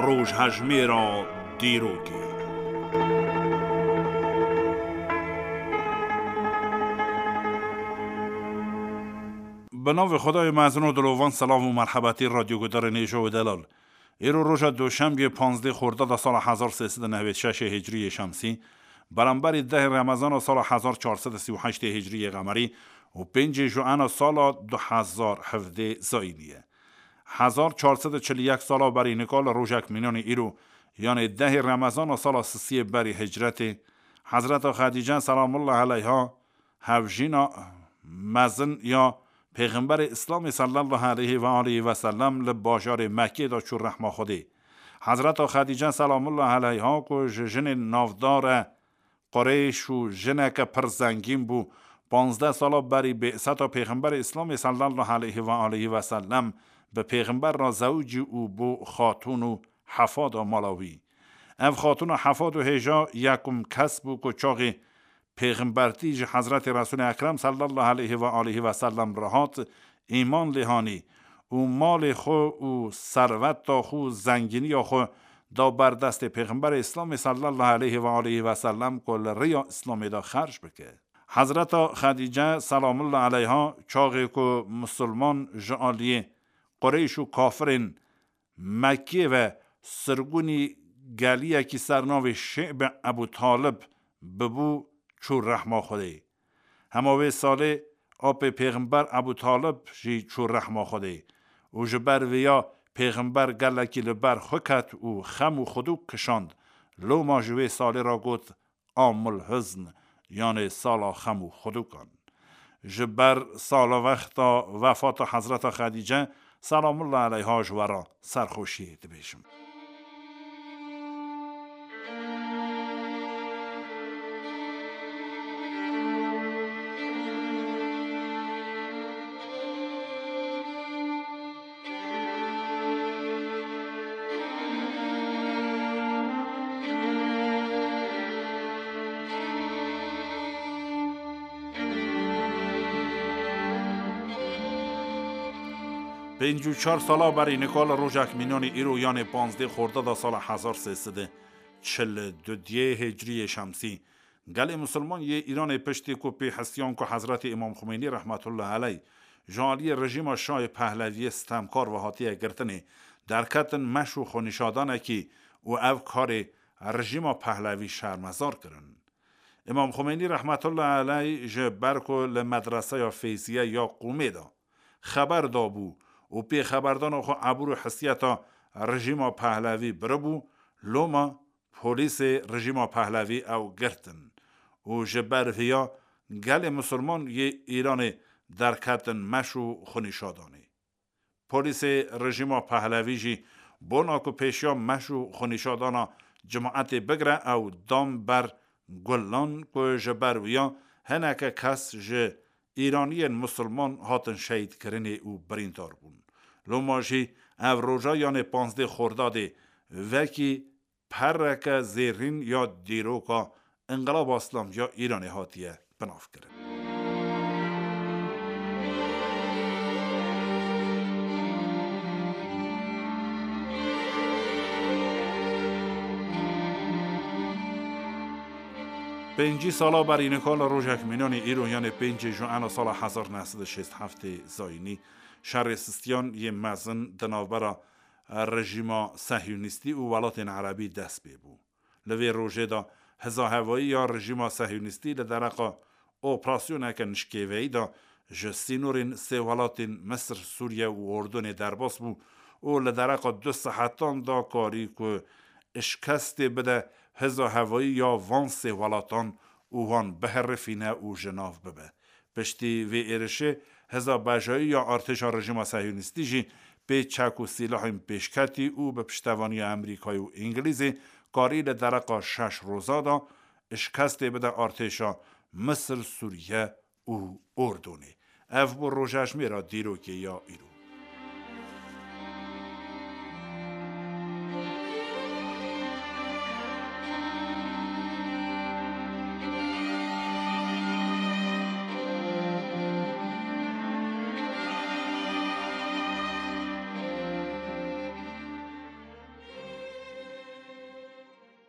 روژهجمه را دیروگی. به نام خدای مزن و دلوان. سلام و مرحبتی رادیو گدار نیشو و دلال. ایرو روز دوشنبه 15 خرداد سال 1396 هجری شمسی برابر 10 رمضان سال 1438 هجری قمری و 5 ژوئن سال 2017 زاینیه. 1441 سال برای نکال روژک مینان ایرو یعنی 10 رمضان سال 30 برای هجرت حضرت خدیجه سلام الله علیها حوجینا مزن یا پیغمبر اسلام صلی الله علیه و آله و سلم لباشار مکه دا چور رحمه خودی. حضرت خدیجه سلام الله علیها که جن نافدار قریش و جن که پر زنگین بو 15 سال بری بعثت پیغمبر اسلام صلی الله علیه و آله و سلم به پیغمبر را زوج او بو خاتون و حفاد مالاوی. اف خاتون و حفاد و هجا یکم کس بو که چاقی پیغمبرتیج حضرت رسول اکرم صلی الله علیه و آله و سلم رهات ایمان لهانی و مال خو و ثروت تا خو زنگینی خو دا بر دست پیغمبر اسلام صلی الله علیه و آله و سلم کل ریا اسلام دا خرج بکه. حضرت خدیجه سلام الله علیها چاقی که مسلمان جعالی قریش و کافرین مکه و سرگونی گلیه که سرناو شعب ابو طالب ببو چور رحمه خودی. هماوی ساله آپ پیغمبر ابو طالب جی چور رحمه خودی و جبر ویا پیغمبر گلکی لبر خکت و خم و خودو کشاند لو ما جوی ساله را گوت آمل حزن یعنی سالا خم و خودو کن. جبر سالا وقتا وفات حضرت خدیجه سلام الله علیها جورا سرخوشی دبیشم. پنج و 4 ساله برای نکال روژک مینان ایرو یعنی 15 خرداد سال 1342 هجری شمسی گل مسلمان یه ایران پشتی کپی هستیان که حضرت امام خمینی رحمت الله علیه جالی رژیم شاه پهلوی ستمکار و حاطیه گرتنی در کتن مشو خونشادانه که او کار رژیم پهلوی شرمزار کرن. امام خمینی رحمت الله علیه جبر که لمدرسه یا فیزیه یا قومه دا خبر دابو و پی خبردان خو عبور حسیتا رژیم پهلوی بربو لوما پولیس رژیم پهلوی او گرتن و جبر ویا گل مسلمان یه ایران در کتن مشو خونیشادانی. پولیس رژیم پهلوی جی بونا که پیشیا مشو خونیشادانا جماعت بگره او دام بر گلان که جبر ویا هنکه کس جه ایرانی مسلمان هاتن شهید کرنه او بریندار بون. لوماجی او روژا یعنی 15 خرداد وکی پرک زیرین یا دیروکا انقلاب اسلام یا ایرانی هاتیه بناف کرد. پنجی سالا برای نکال روژک مینان ایرو یعنی 5 ژوئن سال 1967 زاینی شهر سیستان یه مزن دناورا رژیم صهیونیستی و ولایت عربی دست ببو. لوی روژه دا هزا هوایی یا رژیم صهیونیستی لدرقا اپراسیون کنشکیوی دا جسینورین سه ولایت مصر، سوریه و اردن درباس بو و لدرقا 2 ساعتان دا کاری که اشکست بده هزا هوایی یا وان سه ولایتان او وان بهرفینه و جناف ببه. پشتی وی ایرشه هزا بجایی یا ارتش رژیم صهیونیستی جی به چک و سلاح پیشکتی او به پشتوانی امریکایی و انگلیزی کاری لدرقا 6 روزا دا اشکست بده ارتشا مصر، سوریه و اردنی. اف بر روژهجمه را دیروگی یا ایرو.